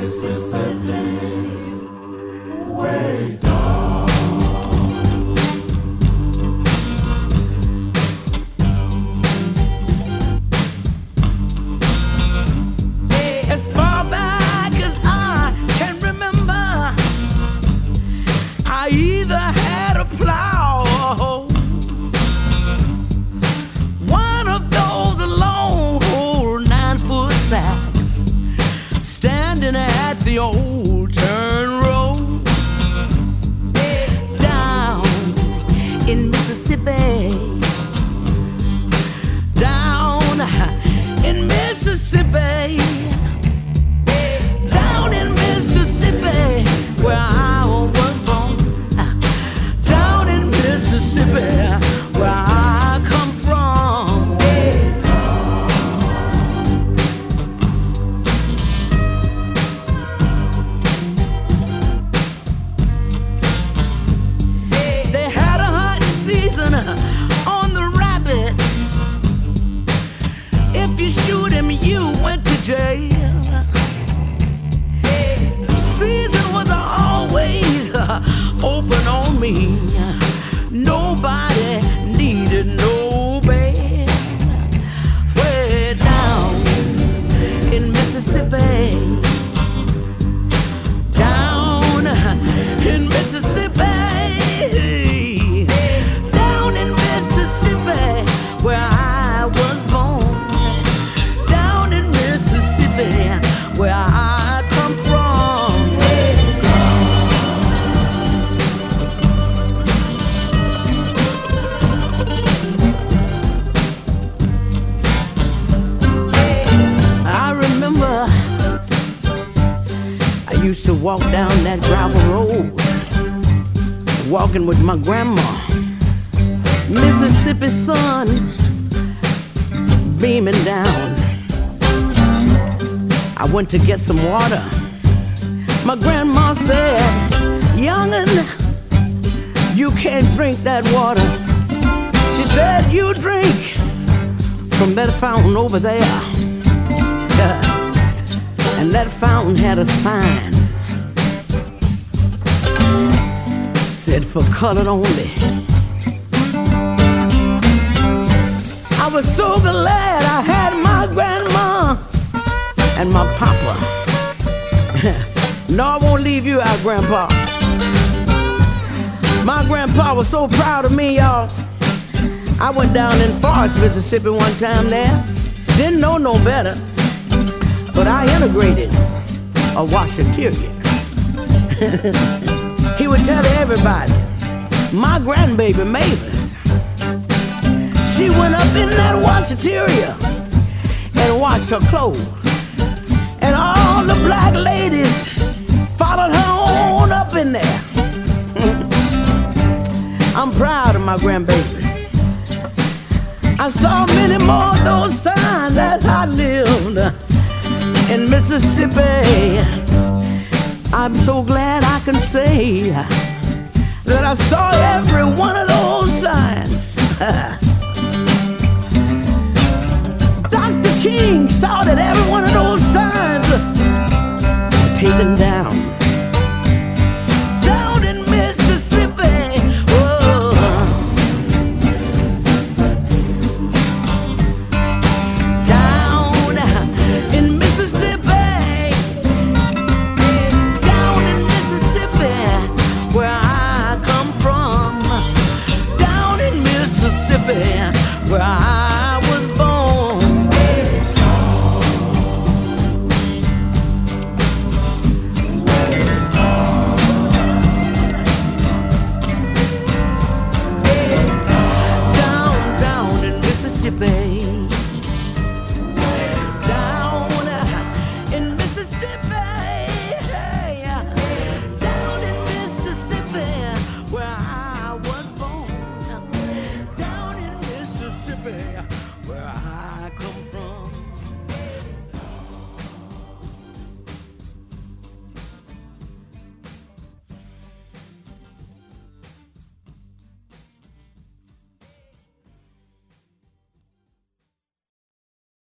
Walk down that gravel road, walking with my grandma. Mississippi sun beaming down. I went to get some water. My grandma said, "Young'un, you can't drink that water." She said, "You drink from that fountain over there." And that fountain had a sign. Said for colored only. I was so glad I had my grandma and my papa. No, I won't leave you out, Grandpa. My grandpa was so proud of me, y'all. I went down in Forest, Mississippi one time there. Didn't know no better, but I integrated a washateria. He would tell everybody, my grandbaby Mavis, she went up in that washateria and washed her clothes. And all the black ladies followed her on up in there. I'm proud of my grandbaby. I saw many more of those signs as I lived in Mississippi. I'm so glad I can say that I saw every one of those signs. Dr. King saw that every one of those